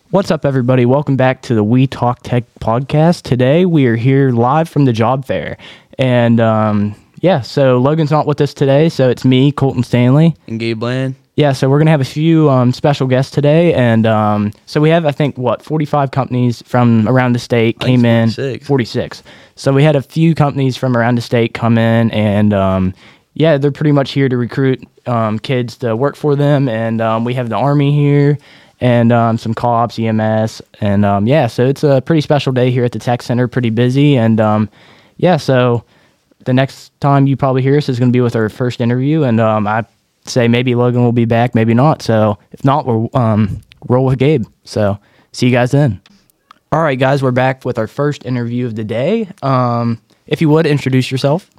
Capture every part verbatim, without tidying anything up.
What's up, everybody? Welcome back to the We Talk Tech podcast. Today, we are here live from the job fair. And, um, yeah, so Logan's not with us today, so it's me, Colton Stanley. And Gabe Bland. Yeah, so we're going to have a few um, special guests today. And um, so we have, I think, what, forty-five companies from around the state came in. forty-six. forty-six. So we had a few companies from around the state come in, and, um, yeah, they're pretty much here to recruit um, kids to work for them. And um, we have the Army here. And um, some co-ops, E M S, and um, yeah, so it's a pretty special day here at the Tech Center, pretty busy, and um, yeah, so the next time you probably hear us is going to be with our first interview, and um, I say maybe Logan will be back, maybe not, so if not, we'll um, roll with Gabe, so see you guys then. All right, guys, we're back with our first interview of the day. Um, if you would, introduce yourself.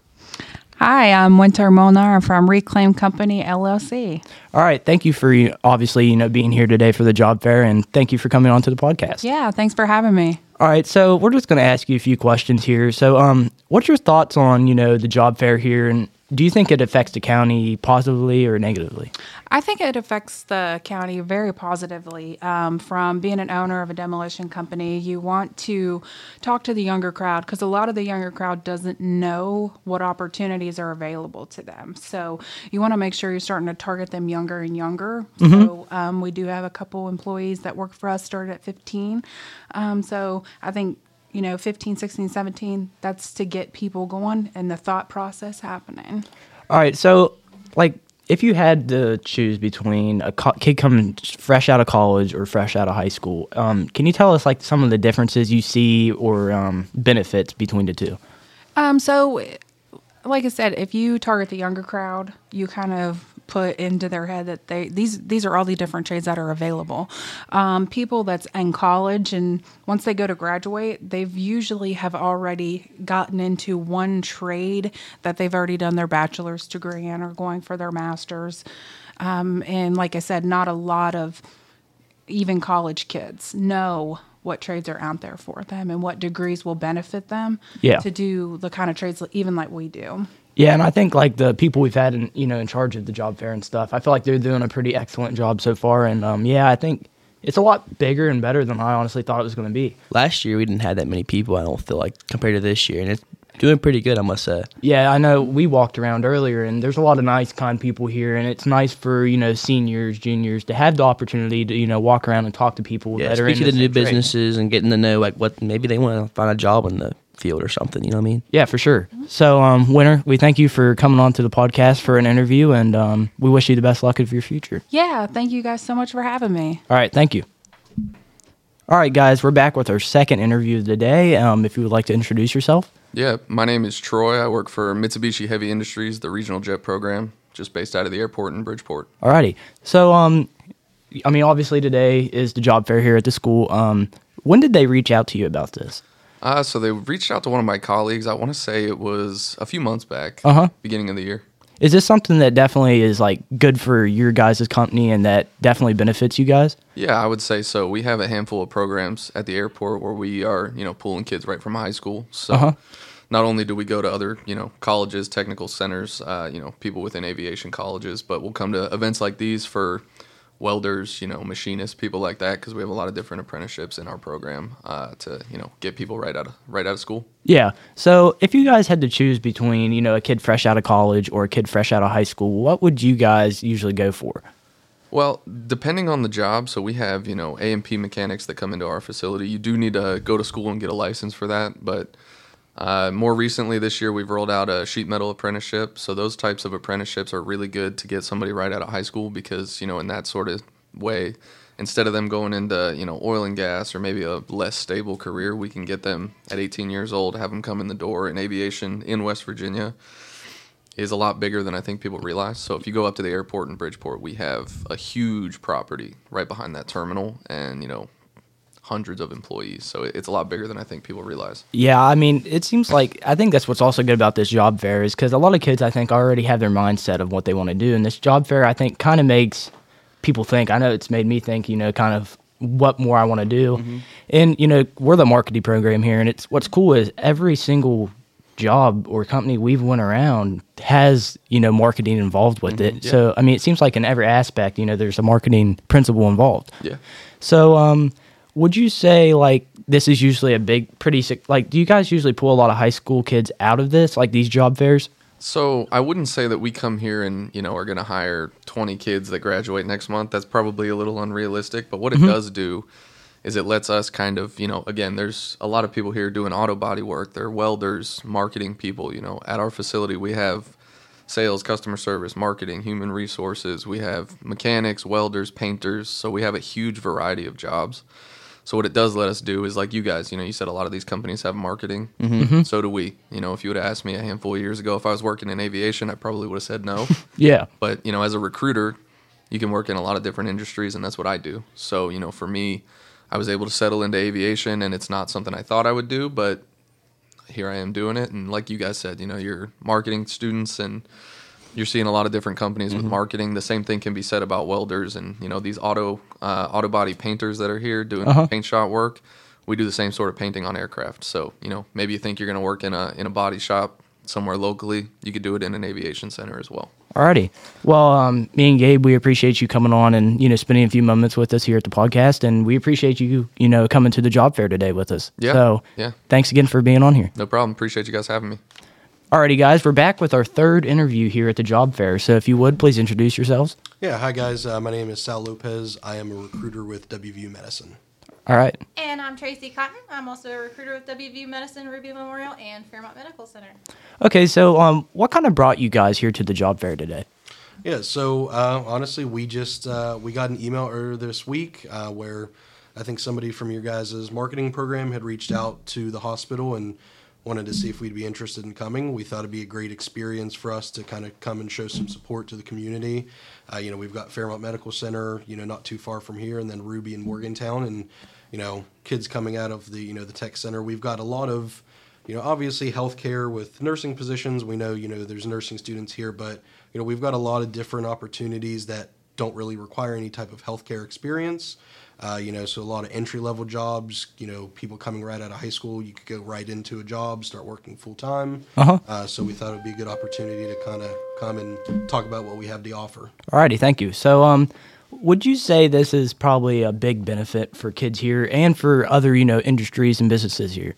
Hi, I'm Winter Molnar from Reclaim Company, L L C. All right. Thank you for obviously, you know, being here today for the job fair, and thank you for coming on to the podcast. Yeah, thanks for having me. All right. So we're just going to ask you a few questions here. So um, what's your thoughts on, you know, the job fair here, and do you think it affects the county positively or negatively? I think it affects the county very positively. Um, from being an owner of a demolition company, you want to talk to the younger crowd because a lot of the younger crowd doesn't know what opportunities are available to them. So you want to make sure you're starting to target them younger and younger. Mm-hmm. So um, we do have a couple employees that work for us started at fifteen. Um, so I think you know, fifteen, sixteen, seventeen, that's to get people going and the thought process happening. All right. So, like, if you had to choose between a co- kid coming fresh out of college or fresh out of high school, um, can you tell us, like, some of the differences you see or um, benefits between the two? Um, so, like I said, if you target the younger crowd, you kind of put into their head that they these these are all the different trades that are available. Um, people that's in college and once they go to graduate, they've usually have already gotten into one trade that they've already done their bachelor's degree in or going for their master's. Um, and like I said, not a lot of even college kids know what trades are out there for them and what degrees will benefit them yeah. to do the kind of trades even like we do. Yeah, and I think like the people we've had in, you know, in charge of the job fair and stuff, I feel like they're doing a pretty excellent job so far. And um, yeah, I think it's a lot bigger and better than I honestly thought it was going to be. Last year we didn't have that many people, I don't feel like, compared to this year, and it's doing pretty good, I must say. Yeah, I know we walked around earlier, and there's a lot of nice, kind people here, and it's nice for, you know, seniors, juniors to have the opportunity to, you know, walk around and talk to people Yeah, that are speak in to the new trade. businesses and getting to know like what maybe they want to find a job in the field or something, you know what I mean? Yeah, for sure. So, um, Winter, we thank you for coming on to the podcast for an interview, and um, we wish you the best luck of your future. Yeah, thank you guys so much for having me. All right, thank you. All right, guys, we're back with our second interview of the day. Um, if you would like to introduce yourself. Yeah, my name is Troy. I work for Mitsubishi Heavy Industries, the regional jet program, just based out of the airport in Bridgeport. All righty. So, um, I mean, obviously today is the job fair here at the school. Um, when did they reach out to you about this? Uh, so they reached out to one of my colleagues. I want to say it was a few months back, Uh-huh. beginning of the year. Is this something that definitely is like good for your guys' company and that definitely benefits you guys? Yeah, I would say so. We have a handful of programs at the airport where we are, you know, pulling kids right from high school. So Uh-huh. not only do we go to other, you know, colleges, technical centers, uh, you know, people within aviation colleges, but we'll come to events like these for welders, you know, machinists, people like that, because we have a lot of different apprenticeships in our program uh, to, you know, get people right out of right out of school. Yeah. So if you guys had to choose between, you know, a kid fresh out of college or a kid fresh out of high school, what would you guys usually go for? Well, depending on the job, so we have, you know, A M P mechanics that come into our facility. You do need to go to school and get a license for that, but uh, more recently this year we've rolled out a sheet metal apprenticeship. So those types of apprenticeships are really good to get somebody right out of high school because, you know, in that sort of way, instead of them going into, you know, oil and gas or maybe a less stable career, we can get them at eighteen years old, have them come in the door. And aviation in West Virginia is a lot bigger than I think people realize. So if you go up to the airport in Bridgeport, we have a huge property right behind that terminal and, you know, hundreds of employees. So it's a lot bigger than I think people realize. Yeah, I mean, it seems like, I think that's what's also good about this job fair is because a lot of kids, I think, already have their mindset of what they want to do. And this job fair, I think, kind of makes people think. I know it's made me think, you know, kind of what more I want to do. Mm-hmm. And, you know, we're the marketing program here. And it's what's cool is every single job or company we've went around has, you know, marketing involved with Mm-hmm, it. yeah. So, I mean, it seems like in every aspect, you know, there's a marketing principle involved. Yeah. So, um, would you say like this is usually a big, pretty sick, like do you guys usually pull a lot of high school kids out of this, like these job fairs? So I wouldn't say that we come here and, you know, are going to hire twenty kids that graduate next month. That's probably a little unrealistic. But what it does do is it lets us kind of, you know, again, there's a lot of people here doing auto body work. They're welders, marketing people. You know, at our facility, we have sales, customer service, marketing, human resources. We have mechanics, welders, painters. So we have a huge variety of jobs. So what it does let us do is like you guys, you know, you said a lot of these companies have marketing. Mm-hmm. So do we. You know, if you would have asked me a handful of years ago if I was working in aviation, I probably would have said no. Yeah. But, you know, as a recruiter, you can work in a lot of different industries, and that's what I do. So, you know, for me, I was able to settle into aviation, and it's not something I thought I would do, but here I am doing it. And like you guys said, you know, you're marketing students and you're seeing a lot of different companies mm-hmm. with marketing. The same thing can be said about welders and, you know, these auto uh, auto body painters that are here doing uh-huh. paint shop work. We do the same sort of painting on aircraft. So, you know, maybe you think you're going to work in a in a body shop somewhere locally. You could do it in an aviation center as well. Alrighty. Well, um, me and Gabe, we appreciate you coming on and, you know, spending a few moments with us here at the podcast. And we appreciate you, you know, coming to the job fair today with us. Yeah. So yeah. Thanks again for being on here. No problem. Appreciate you guys having me. Alrighty, guys, we're back with our third interview here at the job fair. So if you would, please introduce yourselves. Yeah, hi guys. Uh, my name is Sal Lopez. I am a recruiter with W V U Medicine. All right. And I'm Tracy Cotton. I'm also a recruiter with W V U Medicine, Ruby Memorial, and Fairmont Medical Center. Okay, so um, what kind of brought you guys here to the job fair today? Yeah, so uh, honestly, we just uh, we got an email earlier this week uh, where I think somebody from your guys' marketing program had reached out to the hospital and wanted to see if we'd be interested in coming. We thought it'd be a great experience for us to kind of come and show some support to the community. Uh, you know, we've got Fairmont Medical Center, you know, not too far from here, and then Ruby in Morgantown, and you know, kids coming out of the you know the tech center. We've got a lot of, you know, obviously healthcare with nursing positions. We know you know there's nursing students here, but you know we've got a lot of different opportunities that don't really require any type of healthcare experience. Uh, you know, so a lot of entry-level jobs, you know, people coming right out of high school, you could go right into a job, start working full-time. Uh-huh. Uh, so we thought it would be a good opportunity to kind of come and talk about what we have to offer. Alrighty, thank you. So um, would you say this is probably a big benefit for kids here and for other, you know, industries and businesses here?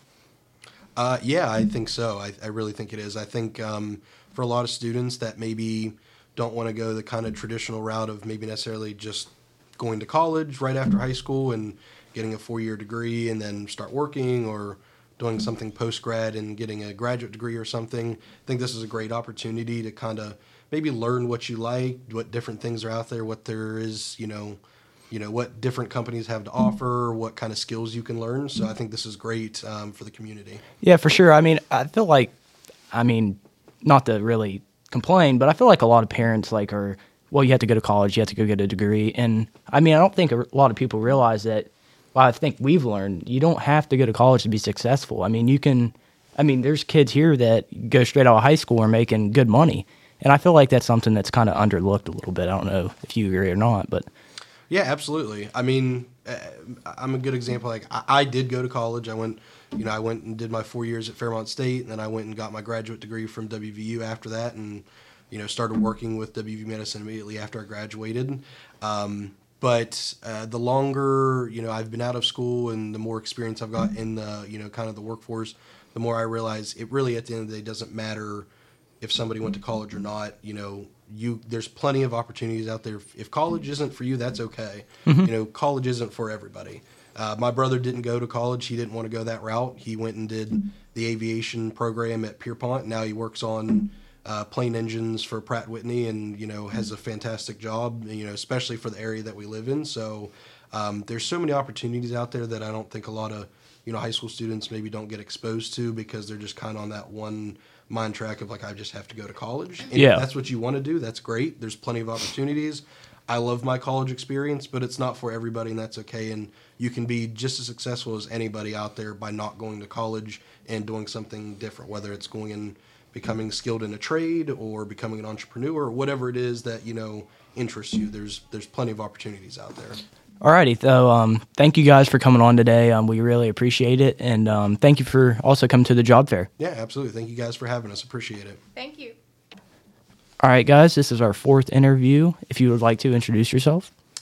Uh, yeah, I think so. I, I really think it is. I think um, for a lot of students that maybe don't want to go the kind of traditional route of maybe necessarily just going to college right after high school and getting a four-year degree and then start working or doing something post-grad and getting a graduate degree or something. I think this is a great opportunity to kind of maybe learn what you like, what different things are out there, what there is, you know, you know, what different companies have to offer, what kind of skills you can learn. So I think this is great um, for the community. Yeah, for sure. I mean, I feel like, I mean, not to really complain, but I feel like a lot of parents like are, well, you have to go to college, you have to go get a degree. And I mean, I don't think a lot of people realize that, well, I think we've learned, you don't have to go to college to be successful. I mean, you can, I mean, there's kids here that go straight out of high school and making good money. And I feel like that's something that's kind of underlooked a little bit. I don't know if you agree or not, but. Yeah, absolutely. I mean, I'm a good example. Like, I did go to college. I went, you know, I went and did my four years at Fairmont State, and then I went and got my graduate degree from W V U after that, and you know, started working with W V U Medicine immediately after I graduated. Um, but uh, the longer, you know, I've been out of school and the more experience I've got in the, you know, kind of the workforce, the more I realize it really at the end of the day doesn't matter if somebody went to college or not. You know, you there's plenty of opportunities out there. If, if college isn't for you, that's okay. Mm-hmm. You know, college isn't for everybody. Uh, my brother didn't go to college. He didn't want to go that route. He went and did the aviation program at Pierpont. Now he works on Uh, plane engines for Pratt Whitney, and you know has a fantastic job. You know, especially for the area that we live in. So um, there's so many opportunities out there that I don't think a lot of you know high school students maybe don't get exposed to because they're just kind of on that one mind track of like I just have to go to college. And yeah. If that's what you want to do, that's great. There's plenty of opportunities. I love my college experience, but it's not for everybody, and that's okay. And you can be just as successful as anybody out there by not going to college and doing something different, whether it's going in becoming skilled in a trade or becoming an entrepreneur or whatever it is that, you know, interests you. There's there's plenty of opportunities out there. Alrighty, so um, thank you guys for coming on today. Um, we really appreciate it, and um, thank you for also coming to the job fair. Yeah, absolutely. Thank you guys for having us. Appreciate it. Thank you. All right, guys, this is our fourth interview. If you would like to introduce yourself.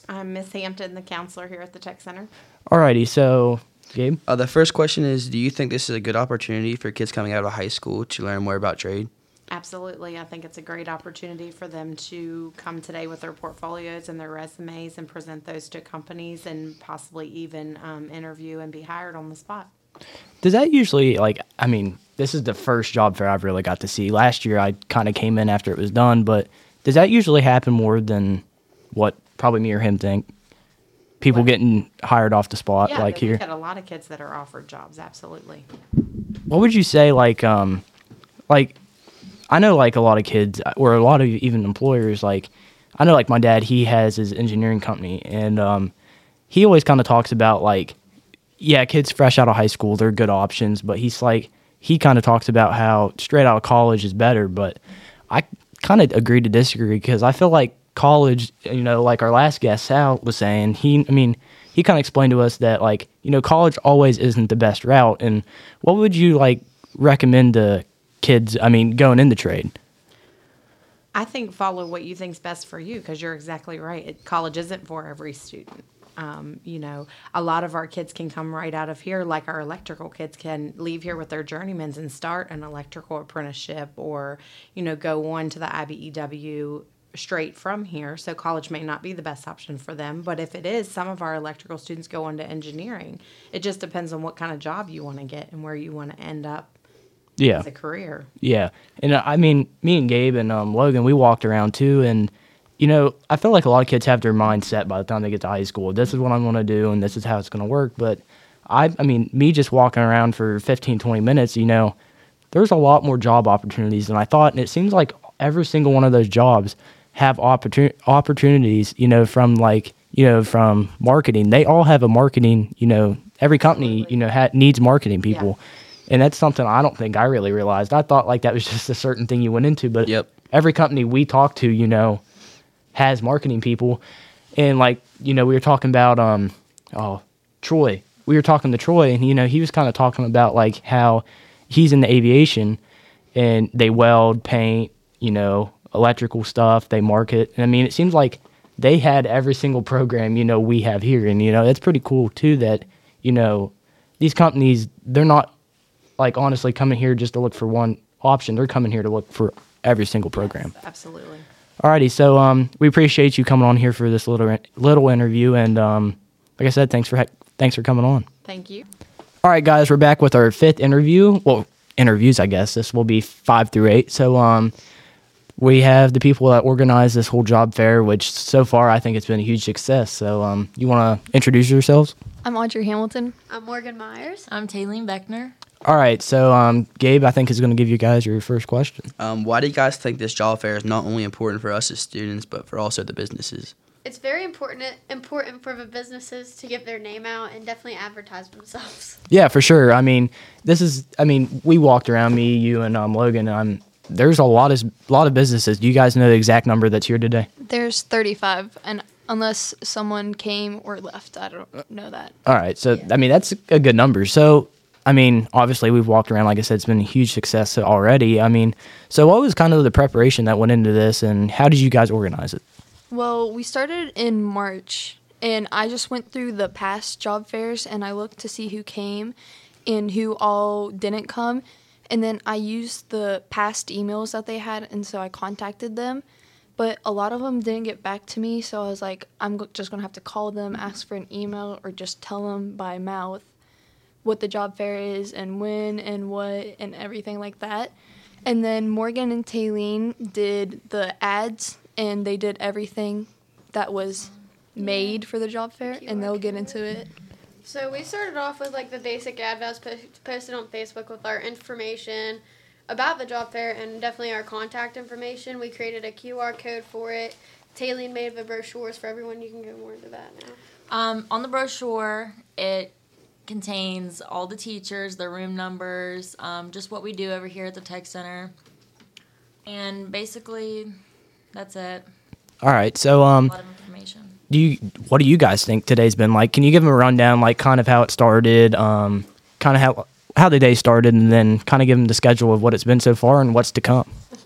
I'm Miss Hampton, the counselor here at the Tech Center. Alrighty, so Gabe. Uh, the first question is, do you think this is a good opportunity for kids coming out of high school to learn more about trade? Absolutely. I think it's a great opportunity for them to come today with their portfolios and their resumes and present those to companies and possibly even um, interview and be hired on the spot. Does that usually, like, I mean, this is the first job fair I've really got to see. Last year I kind of came in after it was done, but does that usually happen more than what probably me or him think? People What? getting hired off the spot, Yeah, like but here. we've had a lot of kids that are offered jobs, absolutely. What would you say, like, um, like, I know, like, a lot of kids, or a lot of even employers, like, I know, like, my dad, he has his engineering company, and um, he always kind of talks about, like, yeah, kids fresh out of high school, they're good options, but he's like, he kind of talks about how straight out of college is better, but I kind of agree to disagree because I feel like college, you know, like our last guest, Sal, was saying, he, I mean, he kind of explained to us that, like, you know, college always isn't the best route, and what would you, like, recommend to kids, I mean, going into trade? I think follow what you think's best for you because you're exactly right. It, college isn't for every student. Um, you know, a lot of our kids can come right out of here, like our electrical kids can leave here with their journeymans and start an electrical apprenticeship or, you know, go on to the I B E W straight from here. So college may not be the best option for them. But if it is, some of our electrical students go on to engineering. It just depends on what kind of job you want to get and where you want to end up Yeah. as a career. Yeah. And uh, I mean, me and Gabe and um, Logan, we walked around too. And, you know, I feel like a lot of kids have their mind set by the time they get to high school. This is what I'm going to do and this is how it's going to work. But I, I mean, me just walking around for fifteen, twenty minutes, you know, there's a lot more job opportunities than I thought. And it seems like every single one of those jobs have opportun- opportunities, you know, from like, you know, from marketing. They all have a marketing, you know, every company, you know, ha- needs marketing people. Yeah. And that's something I don't think I really realized. I thought like that was just a certain thing you went into, but Yep. every company we talk to, you know, has marketing people. And like, you know, we were talking about, um, oh, Troy. We were talking to Troy and, you know, he was kind of talking about like how he's in the aviation and they weld, paint, you know, electrical stuff, they market. And I mean, it seems like they had every single program, you know, we have here. And, you know, it's pretty cool too that, you know, these companies, they're not like honestly coming here just to look for one option. They're coming here to look for every single program. Yes, absolutely. Alrighty, so um, we appreciate you coming on here for this little little interview, and um, like I said, thanks for he- thanks for coming on. Thank you. All right, guys, we're back with our fifth interview. Well, interviews, I guess. This will be five through eight. So um, we have the people that organized this whole job fair, which so far I think it's been a huge success. So um, you want to introduce yourselves? I'm Audrey Hamilton. I'm Morgan Myers. I'm Taylene Beckner. All right, so um, Gabe, I think is going to give you guys your first question. Um, why do you guys think this job fair is not only important for us as students, but for also the businesses? It's very important important for the businesses to get their name out and definitely advertise themselves. Yeah, for sure. I mean, this is. I mean, we walked around, me, you, and um, Logan. And um, there's a lot of lot of businesses. Do you guys know the exact number that's here today? There's thirty-five, and unless someone came or left, I don't know that. All right, so I mean that's a good number. So. I mean, obviously, we've walked around, like I said, it's been a huge success already. I mean, so what was kind of the preparation that went into this, and how did you guys organize it? Well, we started in March, and I just went through the past job fairs, and I looked to see who came and who all didn't come. And then I used the past emails that they had, and so I contacted them. But a lot of them didn't get back to me, so I was like, I'm go- just going to have to call them, ask for an email, or just tell them by mouth what the job fair is and when and what and everything like that. And then Morgan and Taylene did the ads, and they did everything that was made for the job fair, and they'll get into it. So we started off with like the basic ad that was po- posted on Facebook with our information about the job fair and definitely our contact information. We created a Q R code for it. Taylene made the brochures for everyone. You can go more into that now. Um, on the brochure, it contains all the teachers, their room numbers, um, just what we do over here at the Tech Center. And basically, that's it. All right, so um, A lot of information. do you what do you guys think today's been like? Can you give them a rundown, like kind of how it started, um, kind of how how the day started, and then kind of give them the schedule of what it's been so far and what's to come?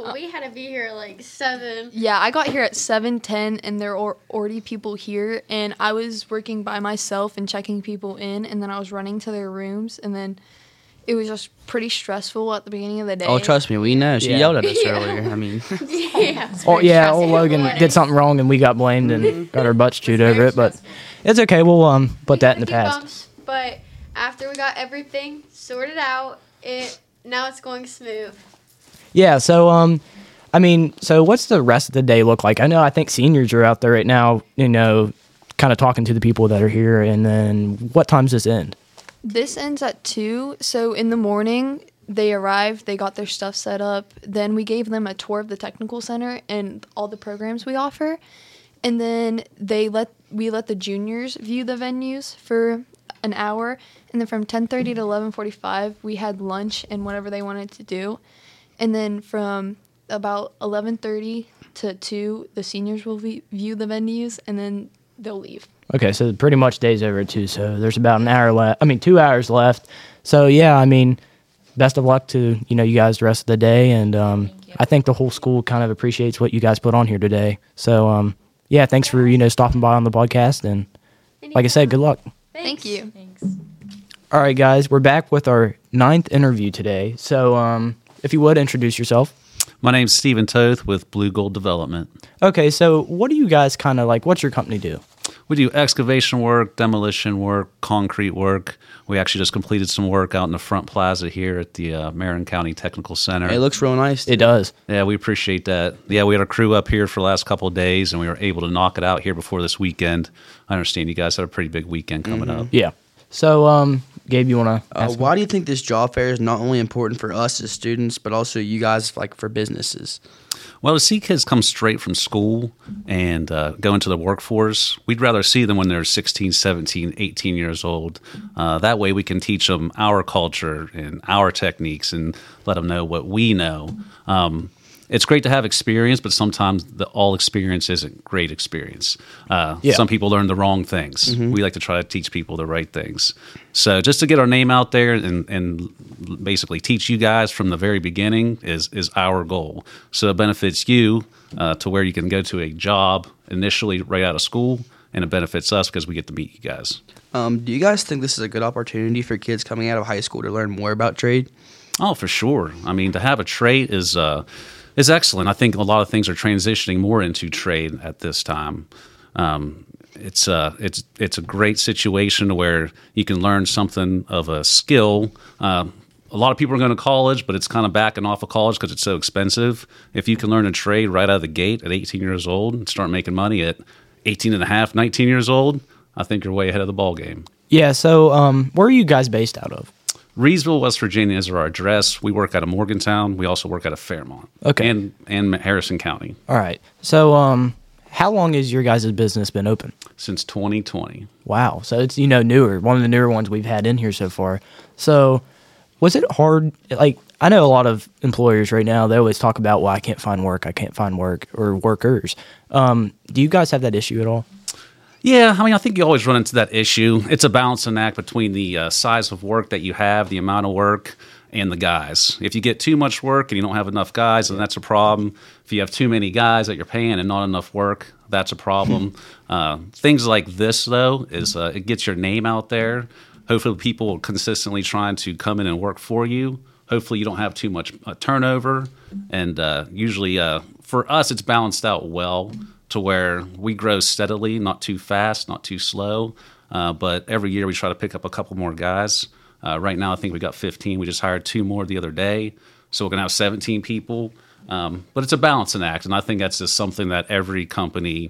Well, we had to be here at like seven. Yeah, I got here at seven ten, and there are already people here, and I was working by myself and checking people in, and then I was running to their rooms, and then it was just pretty stressful at the beginning of the day. Oh, trust me, we know. She Yeah. yelled at us Yeah. earlier. I mean, Yeah. Oh yeah, old stressful. Logan did something wrong and we got blamed and got our butts chewed over it, but it's okay. We'll um put that in the We had a few past. bumps, but after we got everything sorted out, it now it's going smooth. Yeah. So um, I mean, so what's the rest of the day look like? I know I think seniors are out there right now. You know, kind of talking to the people that are here, and then what time's this end? This ends at two, so in the morning they arrived, they got their stuff set up, then we gave them a tour of the technical center and all the programs we offer, and then they let we let the juniors view the venues for an hour, and then from ten thirty to eleven forty-five we had lunch and whatever they wanted to do, and then from about eleven thirty to two the seniors will v- view the venues, and then they'll leave. Okay, so pretty much day's over too. So there's about an hour left. I mean, two hours left. So yeah, I mean, best of luck to you know you guys the rest of the day, and um, I think the whole school kind of appreciates what you guys put on here today. So um, yeah, thanks for you know stopping by on the podcast, and like I said, good luck. Thank you. Thanks. All right, guys, we're back with our ninth interview today. So um, if you would introduce yourself. My name's Stephen Toth with Blue Gold Development. Okay, so what do you guys kind of like? What's your company do? We do excavation work, demolition work, concrete work. We actually just completed some work out in the front plaza here at the uh, Marion County Technical Center. it looks real nice. It does. Yeah, we appreciate that. Yeah, we had our crew up here for the last couple of days, and we were able to knock it out here before this weekend. I understand you guys have a pretty big weekend coming up. Yeah. So, um, Gabe, you want to? Uh, why do you think this job fair is not only important for us as students, but also you guys like for businesses? Well, to see kids come straight from school and uh, go into the workforce, we'd rather see them when they're sixteen, seventeen, eighteen years old. Uh, that way we can teach them our culture and our techniques and let them know what we know. Um, it's great to have experience, but sometimes the all experience isn't great experience. Uh, Yeah. Some people learn the wrong things. We like to try to teach people the right things. So just to get our name out there and, and basically teach you guys from the very beginning is, is our goal. So it benefits you uh, to where you can go to a job initially right out of school, and it benefits us because we get to meet you guys. Um, do you guys think this is a good opportunity for kids coming out of high school to learn more about trade? Oh, for sure. I mean, to have a trade is uh, is excellent. I think a lot of things are transitioning more into trade at this time. Um, it's uh, it's it's a great situation where you can learn something of a skill. Uh, a lot of people are going to college, but it's kind of backing off of college because it's so expensive. If you can learn a trade right out of the gate at eighteen years old and start making money at eighteen and a half, nineteen years old, I think you're way ahead of the ball game. Yeah. So, um, where are you guys based out of? Reedsville, West Virginia is our address. We work out of Morgantown. We also work out of Fairmont. Okay. And and Harrison County All right. So, um, how long has your guys' business been open? since twenty twenty. Wow. So it's you know newer, one of the newer ones we've had in here so far. So, was it hard? Like, I know a lot of employers right now, they always talk about, well, I can't find work, I can't find work, or workers. Um, do you guys have that issue at all? Yeah, I mean, I think you always run into that issue. It's a balancing act between the uh, size of work that you have, the amount of work, and the guys. If you get too much work and you don't have enough guys, then that's a problem. If you have too many guys that you're paying and not enough work, that's a problem. uh, things like this, though, is uh, it gets your name out there. Hopefully people are consistently trying to come in and work for you. Hopefully you don't have too much uh, turnover. And uh, usually uh, for us, it's balanced out well to where we grow steadily, not too fast, not too slow. Uh, but every year we try to pick up a couple more guys. Uh, right now I think we got fifteen. We just hired two more the other day. So we're going to have seventeen people. Um, but it's a balancing act. And I think that's just something that every company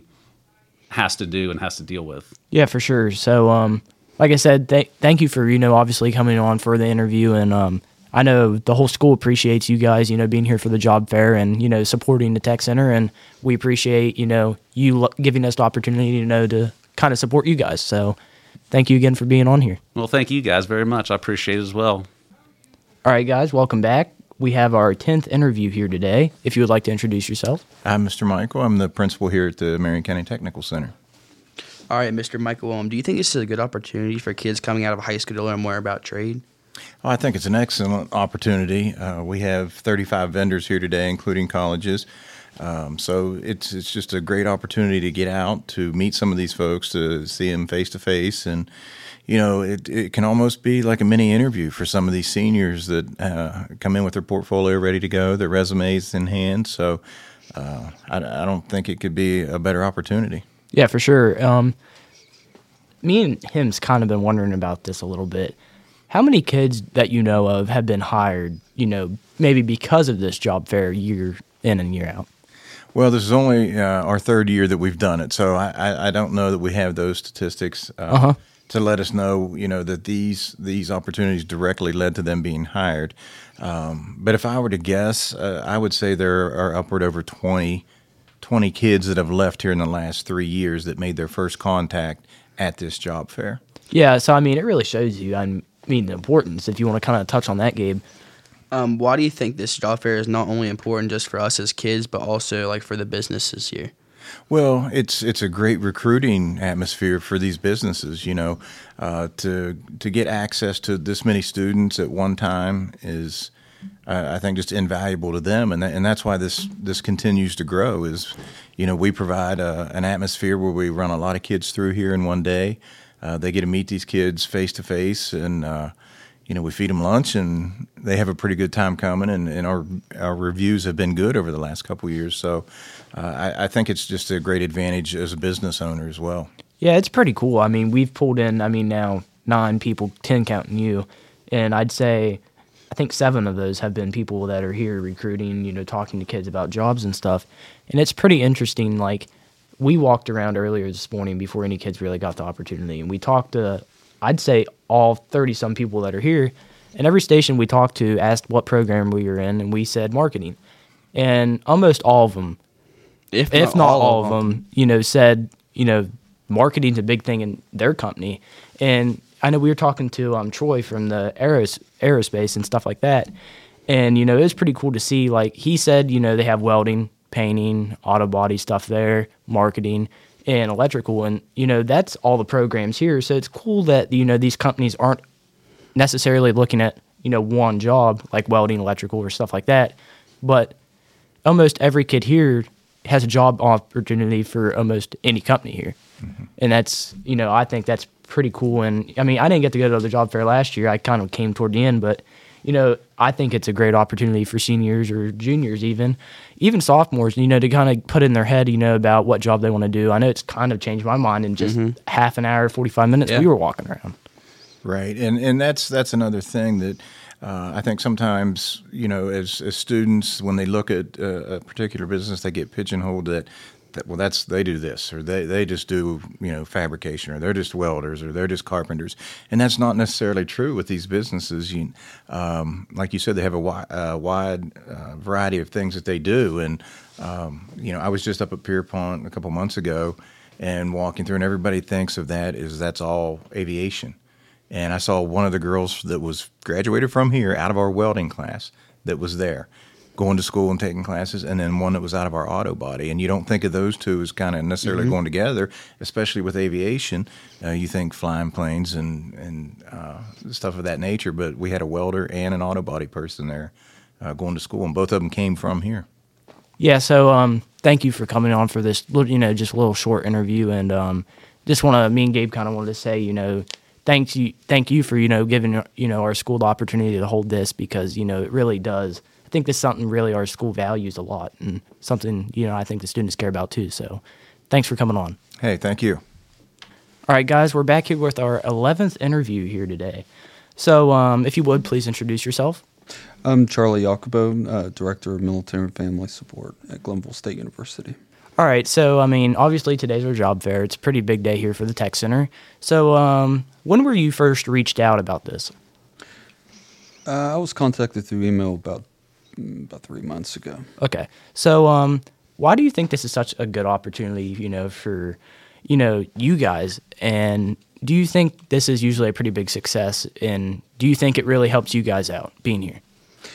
has to do and has to deal with. Yeah, for sure. So, um, like I said, th- thank you for, you know, obviously coming on for the interview. And um, I know the whole school appreciates you guys, you know, being here for the job fair and, you know, supporting the tech center. And we appreciate, you know, you l- giving us the opportunity, you know, to kind of support you guys. So thank you again for being on here. Well, thank you guys very much. I appreciate it as well. All right, guys, welcome back. We have our tenth interview here today. If you would like to introduce yourself. I'm Mister Michael. I'm the principal here at the Marion County Technical Center. All right, Mister Michael, um, do you think this is a good opportunity for kids coming out of high school to learn more about trade? Well, I think it's an excellent opportunity. Uh, we have thirty-five vendors here today, including colleges. Um, so it's it's just a great opportunity to get out, to meet some of these folks, to see them face to face, and you know it, it can almost be like a mini interview for some of these seniors that uh, come in with their portfolio ready to go, their resumes in hand. So uh, I, I don't think it could be a better opportunity. Yeah, for sure. Um, me and him's kind of been wondering about this a little bit. How many kids that you know of have been hired, you know, maybe because of this job fair year in and year out? Well, this is only uh, our third year that we've done it, so I, I, I don't know that we have those statistics uh, Uh-huh. to let us know, you know, that these these opportunities directly led to them being hired. Um, but if I were to guess, uh, I would say there are upward over twenty, twenty kids that have left here in the last three years that made their first contact at this job fair. Yeah, so I mean, it really shows you, I mean, the importance, if you want to kind of touch on that, Gabe. Um, why do you think this job fair is not only important just for us as kids, but also like for the businesses here? Well, it's it's a great recruiting atmosphere for these businesses. You know, uh, to to get access to this many students at one time is, uh, I think, just invaluable to them, and that, and that's why this this continues to grow. Is, you know, we provide a, an atmosphere where we run a lot of kids through here in one day. Uh, they get to meet these kids face to face, and uh, you know, we feed them lunch, and they have a pretty good time coming. And, and our our reviews have been good over the last couple of years. So uh, I, I think it's just a great advantage as a business owner as well. Yeah, it's pretty cool. I mean, we've pulled in, I mean, now nine people, ten counting you, and I'd say I think seven of those have been people that are here recruiting, you know, talking to kids about jobs and stuff. And it's pretty interesting. Like, we walked around earlier this morning before any kids really got the opportunity, and we talked to, I'd say, all thirty-some people that are here. And every station we talked to asked what program we were in, and we said marketing. And almost all of them, If if not not all all of of them, you know, said, you know, marketing's a big thing in their company. And I know we were talking to um, Troy from the aeros- aerospace and stuff like that. And, you know, it was pretty cool to see, like, he said, you know, they have welding, painting, auto body stuff there, marketing, and electrical. And, you know, that's all the programs here. So it's cool that, you know, these companies aren't necessarily looking at, you know, one job like welding, electrical, or stuff like that. But almost every kid here has a job opportunity for almost any company here. Mm-hmm. And that's, you know, I think that's pretty cool. And, I mean, I didn't get to go to the job fair last year. I kind of came toward the end. But, you know, I think it's a great opportunity for seniors or juniors even, even sophomores, you know, to kind of put in their head, you know, about what job they want to do. I know it's kind of changed my mind in just mm-hmm. half an hour, forty-five minutes yeah. we were walking around. Right. And and that's that's another thing that uh, I think sometimes, you know, as, as students, when they look at uh, a particular business, they get pigeonholed that, that, well, that's they do this, or they, they just do, you know, fabrication, or they're just welders, or they're just carpenters. And that's not necessarily true with these businesses. You, um, like you said, they have a wi- uh, wide uh, variety of things that they do. And, um, you know, I was just up at Pierpont a couple months ago and walking through, and everybody thinks of that as that's all aviation. And I saw one of the girls that was graduated from here out of our welding class that was there going to school and taking classes, and then one that was out of our auto body. And you don't think of those two as kind of necessarily mm-hmm. going together, especially with aviation. Uh, you think flying planes and, and uh, stuff of that nature, but we had a welder and an auto body person there uh, going to school, and both of them came from here. Yeah, so um, thank you for coming on for this, you know, just a little short interview. And um, just want to, me and Gabe kind of wanted to say, you know, Thanks you, thank you for, you know, giving, you know, our school the opportunity to hold this, because, you know, it really does. I think this is something really our school values a lot, and something, you know, I think the students care about too. So thanks for coming on. Hey, thank you. All right, guys, we're back here with our eleventh interview here today. So um, if you would, please introduce yourself. I'm Charlie Jacobo, uh, Director of Military and Family Support at Glenville State University. All right, so, I mean, obviously today's our job fair. It's a pretty big day here for the Tech Center. So um, when were you first reached out about this? Uh, I was contacted through email about about three months ago. Okay. So um, why do you think this is such a good opportunity, you know, for, you know, you guys? And do you think this is usually a pretty big success? And do you think it really helps you guys out being here?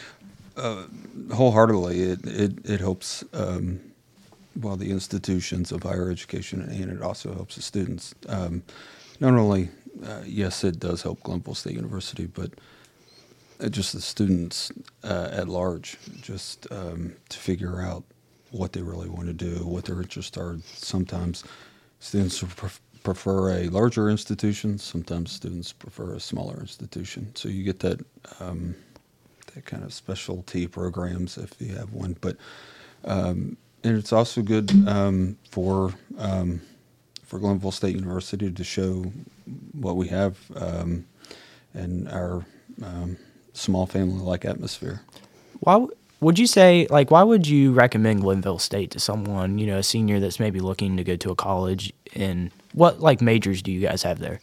Uh, wholeheartedly. It, it, it helps... Um, Well, the institutions of higher education, and it also helps the students. Um, not only, uh, yes, it does help Glenville State University, but uh, just the students uh, at large, just um, to figure out what they really want to do, what their interests are. Sometimes students pref- prefer a larger institution. Sometimes students prefer a smaller institution. So you get that um, that kind of specialty programs if you have one. But um, and it's also good um, for um, for Glenville State University to show what we have um, in our um, small family-like atmosphere. Why w- would you say, like, why would you recommend Glenville State to someone, you know, a senior that's maybe looking to go to a college? And what, like, majors do you guys have there?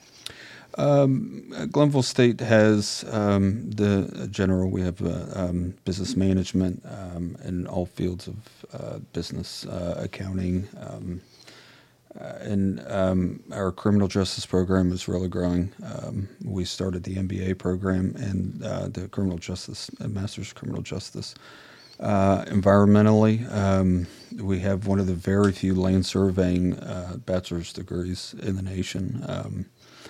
Um, Glenville State has um, the general. We have uh, um, business management um, in all fields of uh, business, uh, accounting, um, uh, and um, our criminal justice program is really growing. Um, we started the M B A program and uh, the criminal justice, uh, master's criminal justice. Uh, environmentally, um, we have one of the very few land surveying uh, bachelor's degrees in the nation. Um,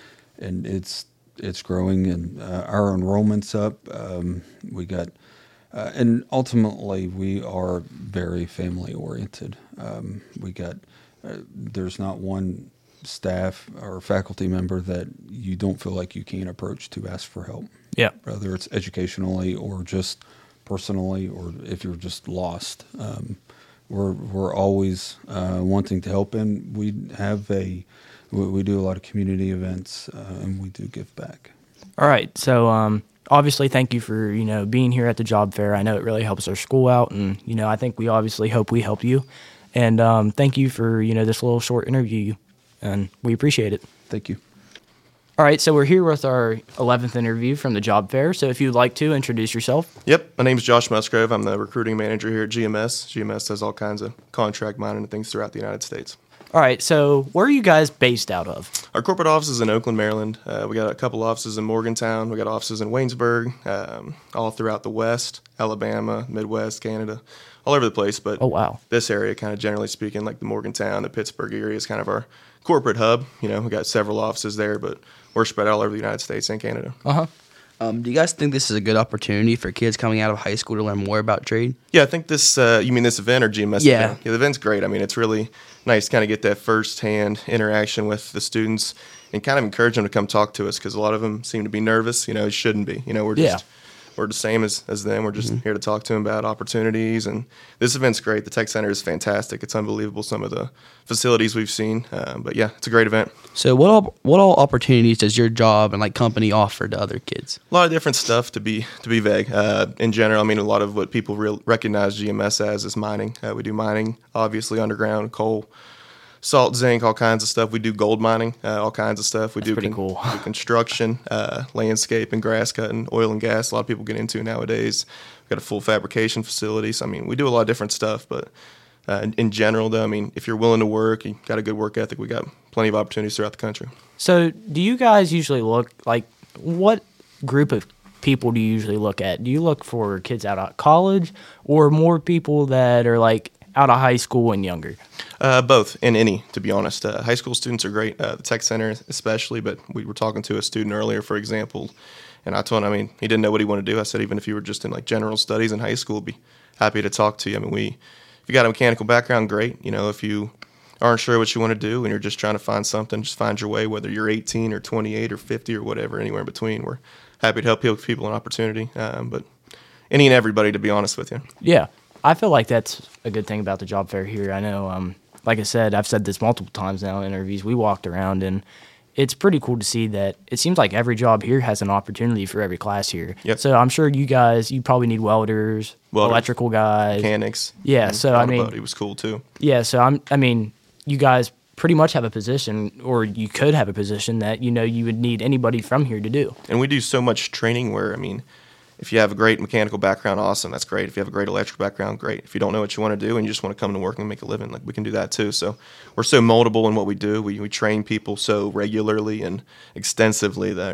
And it's it's growing, and uh, our enrollment's up. Um, we got, uh, and ultimately we are very family oriented. Um, we got, uh, there's not one staff or faculty member that you don't feel like you can't approach to ask for help. Yeah. Whether it's educationally or just personally, or if you're just lost. Um, we're we're always uh, wanting to help, and we have a. We do a lot of community events, uh, and we do give back. All right. So, um, obviously, thank you for, you know, being here at the job fair. I know it really helps our school out, and, you know, I think we obviously hope we help you. And um, thank you for, you know, this little short interview, and we appreciate it. Thank you. All right. So we're here with our eleventh interview from the job fair. So if you'd like to introduce yourself. Yep. My name's Josh Musgrove. I'm the recruiting manager here at G M S. G M S does all kinds of contract mining and things throughout the United States. All right, so where are you guys based out of? Our corporate office is in Oakland, Maryland. Uh, we got a couple offices in Morgantown. We got offices in Waynesburg, um, all throughout the West, Alabama, Midwest, Canada, all over the place. But oh wow, this area, kind of generally speaking, like the Morgantown, the Pittsburgh area, is kind of our corporate hub. You know, we got several offices there, but we're spread all over the United States and Canada. Uh huh. Um, do you guys think this is a good opportunity for kids coming out of high school to learn more about trade? Yeah, I think this, uh, you mean this event or G M S Yeah. event? Yeah, the event's great. I mean, it's really nice to kind of get that first-hand interaction with the students and kind of encourage them to come talk to us, because a lot of them seem to be nervous. You know, it shouldn't be. You know, we're just Yeah. we're the same as, as them. We're just mm-hmm. here to talk to them about opportunities. And this event's great. The Tech Center is fantastic. It's unbelievable, some of the facilities we've seen. Um, but, yeah, it's a great event. So what all, what all opportunities does your job and like company offer to other kids? A lot of different stuff, to be to be vague. Uh, in general, I mean, a lot of what people real, recognize G M S as is mining. Uh, we do mining, obviously, underground, coal, salt, zinc, all kinds of stuff. We do gold mining, uh, all kinds of stuff. We That's do, pretty con- cool. do construction, uh, landscape and grass cutting, oil and gas. A lot of people get into nowadays. We've got a full fabrication facility. So, I mean, we do a lot of different stuff. But uh, in, in general, though, I mean, if you're willing to work, you got a good work ethic, we got plenty of opportunities throughout the country. So do you guys usually look, like, what group of people do you usually look at? Do you look for kids out of college or more people that are, like, out of high school and younger? Uh, both, and any, to be honest. Uh, high school students are great, uh, the Tech Center especially, but we were talking to a student earlier, for example, and I told him, I mean, he didn't know what he wanted to do. I said, even if you were just in, like, general studies in high school, be happy to talk to you. I mean, we, if you got a mechanical background, great. You know, if you aren't sure what you want to do and you're just trying to find something, just find your way, whether you're eighteen or twenty-eight or fifty or whatever, anywhere in between. We're happy to help people an opportunity, um, but any and everybody, to be honest with you. Yeah, I feel like that's a good thing about the job fair here. I know, um, like I said, I've said this multiple times now in interviews. We walked around, and it's pretty cool to see that it seems like every job here has an opportunity for every class here. Yep. So I'm sure you guys, you probably need welders, Welders, electrical guys, mechanics. Yeah, so I mean, he was cool too. Yeah, so I'm. I mean, you guys pretty much have a position, or you could have a position that you know you would need anybody from here to do. And we do so much training where, I mean, if you have a great mechanical background, awesome, that's great. If you have a great electrical background, great. If you don't know what you want to do and you just want to come to work and make a living, like, we can do that too. So we're so moldable in what we do. We we train people so regularly and extensively that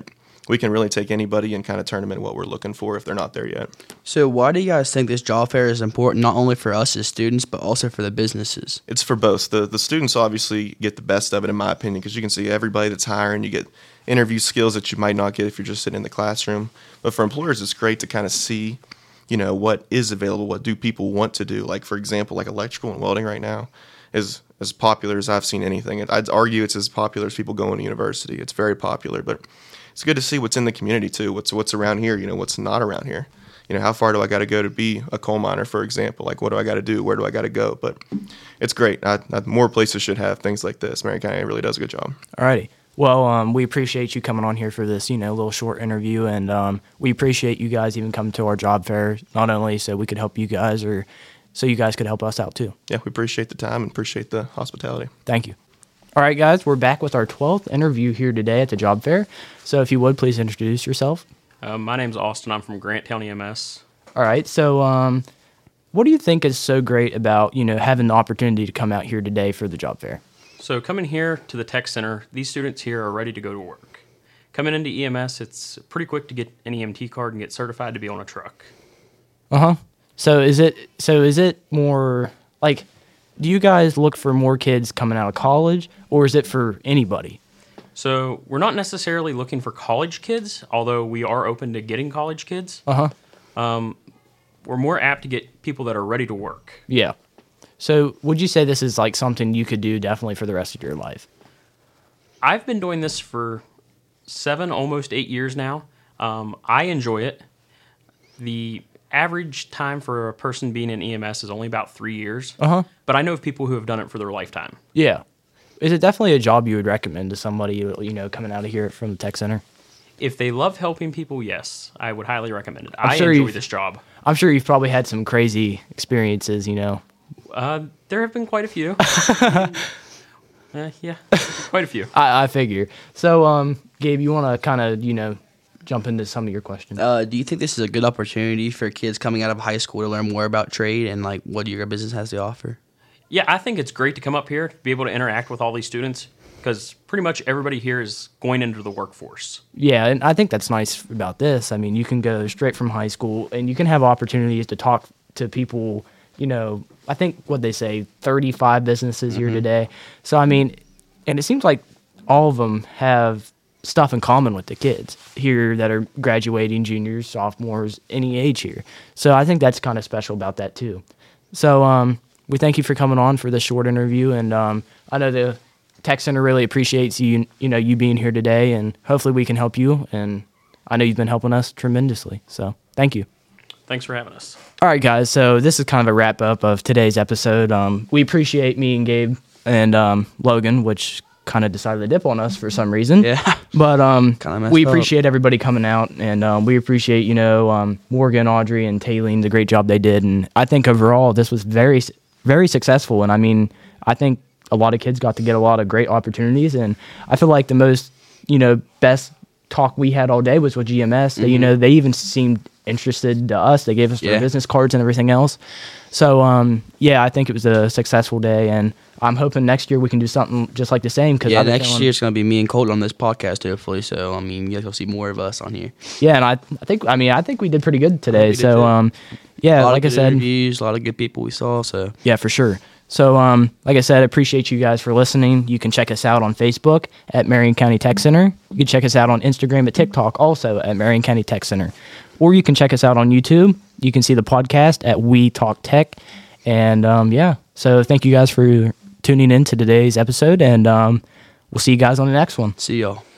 we can really take anybody and kind of turn them into what we're looking for if they're not there yet. So why do you guys think this job fair is important, not only for us as students, but also for the businesses? It's for both. The the students obviously get the best of it, in my opinion, because you can see everybody that's hiring. You get interview skills that you might not get if you're just sitting in the classroom. But for employers, it's great to kind of see, you know, what is available, what do people want to do. Like, for example, like electrical and welding right now is as popular as I've seen anything. I'd argue it's as popular as people going to university. It's very popular, but it's good to see what's in the community too. What's what's around here, you know, what's not around here. You know, how far do I got to go to be a coal miner, for example? Like, what do I got to do? Where do I got to go? But it's great. I, I, more places should have things like this. Marion County really does a good job. All righty. Well, um, we appreciate you coming on here for this, you know, little short interview, and um, we appreciate you guys even coming to our job fair, not only so we could help you guys, or so you guys could help us out too. Yeah, we appreciate the time and appreciate the hospitality. Thank you. All right, guys, we're back with our twelfth interview here today at the job fair. So if you would, please introduce yourself. Uh, my name's Austin. I'm from Grant County M S. All right, so um, what do you think is so great about, you know, having the opportunity to come out here today for the job fair? So coming here to the tech center, these students here are ready to go to work. Coming into E M S, it's pretty quick to get an E M T card and get certified to be on a truck. Uh-huh. So is it so is it more like, do you guys look for more kids coming out of college, or is it for anybody? So we're not necessarily looking for college kids, although we are open to getting college kids. Uh-huh. Um, we're more apt to get people that are ready to work. Yeah. So would you say this is like something you could do definitely for the rest of your life? I've been doing this for seven, almost eight years now. Um, I enjoy it. The average time for a person being in E M S is only about three years. Uh-huh. But I know of people who have done it for their lifetime. Yeah. Is it definitely a job you would recommend to somebody, you know, coming out of here from the tech center? If they love helping people, yes, I would highly recommend it. I'm I sure enjoy you've- this job. I'm sure you've probably had some crazy experiences, you know. Uh, there have been quite a few. uh, yeah, quite a few. I, I figure. So, um, Gabe, you want to kind of, you know, jump into some of your questions? Uh, do you think this is a good opportunity for kids coming out of high school to learn more about trade and like what your business has to offer? Yeah, I think it's great to come up here, to be able to interact with all these students, because pretty much everybody here is going into the workforce. Yeah, and I think that's nice about this. I mean, you can go straight from high school, and you can have opportunities to talk to people, you know, I think what they say, thirty-five businesses here Mhm. today. So, I mean, and it seems like all of them have stuff in common with the kids here that are graduating, juniors, sophomores, any age here. So I think that's kind of special about that too. So um, we thank you for coming on for this short interview, and um, I know the Tech Center really appreciates you, you know, you being here today, and hopefully we can help you, and I know you've been helping us tremendously. So thank you. Thanks for having us. All right, guys. So this is kind of a wrap up of today's episode. Um, we appreciate me and Gabe and um, Logan, which kind of decided to dip on us for some reason. Yeah. But um, Kinda we messed up. appreciate everybody coming out, and um, we appreciate, you know, um, Morgan, Audrey, and Taylene, the great job they did. And I think overall this was very, very successful. And I mean, I think a lot of kids got to get a lot of great opportunities. And I feel like the most, you know, best talk we had all day was with G M S. They, you Mhm. know, they even seemed interested to us. They gave us Yeah. their business cards and everything else. So, um, yeah, I think it was a successful day, and I'm hoping next year we can do something just like the same. Cause Yeah, I've been next feeling- year it's gonna be me and Colton on this podcast, hopefully. So I mean, you guys will see more of us on here. Yeah, and I, I think, I mean, I think we did pretty good today. We did So, too. um, yeah, a lot like I of good said, interviews, a lot of good people we saw. So yeah, for sure. So, um, like I said, I appreciate you guys for listening. You can check us out on Facebook at Marion County Tech Center. You can check us out on Instagram and TikTok also at Marion County Tech Center. Or you can check us out on YouTube. You can see the podcast at We Talk Tech. And, um, yeah, so thank you guys for tuning in to today's episode, and um, we'll see you guys on the next one. See y'all.